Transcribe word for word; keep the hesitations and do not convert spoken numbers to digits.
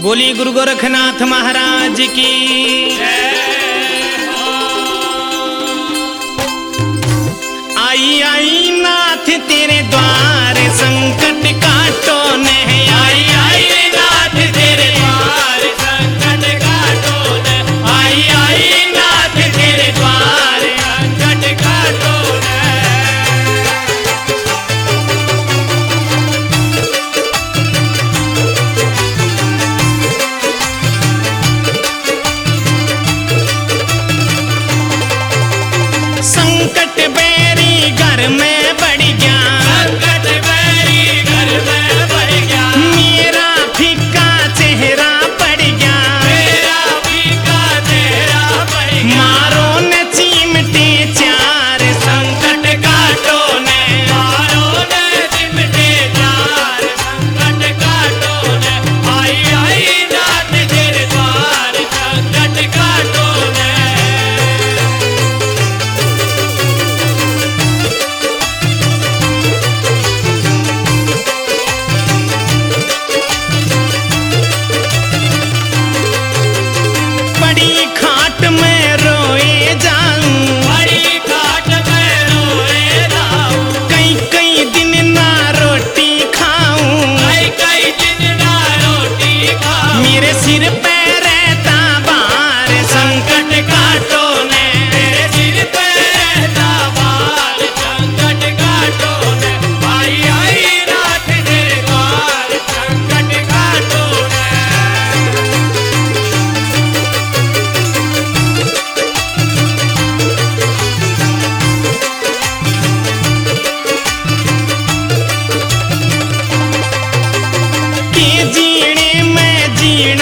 बोली गुरु गोरखनाथ महाराज की। आई आई नाथ तेरे द्वार संकट काटो ने, आई आई नाथ तेरे द्वार संकट काटो ने, आई आई नाथ तेरे द्वार संकट काटो ने। संकट बैरी घर में बढ़ गया, संकट बैरी घर में बढ़ गया, मेरा फीका चेहरा पड़ गया, मेरा फीका चेहरा पड़ गया, मारो न चिमटे चार संकट काटो ने, मारो न चिमटे चार संकट काटो ने, आई आई नाथ तेरे द्वार संकट काटो ने। बड़ी खाट में रोए जाऊं, बड़ी खाट में रोए जाऊं, कई कई दिन ना रोटी खाऊं, कई कई दिन ना रोटी खाऊं, मेरे सिर पे रहता भार संकट काटो ने, मेरे सिर पे रहता भार संकट काटो ने, आई आई नाथ तेरे द्वार संकट काटो ने। के जीने में जीने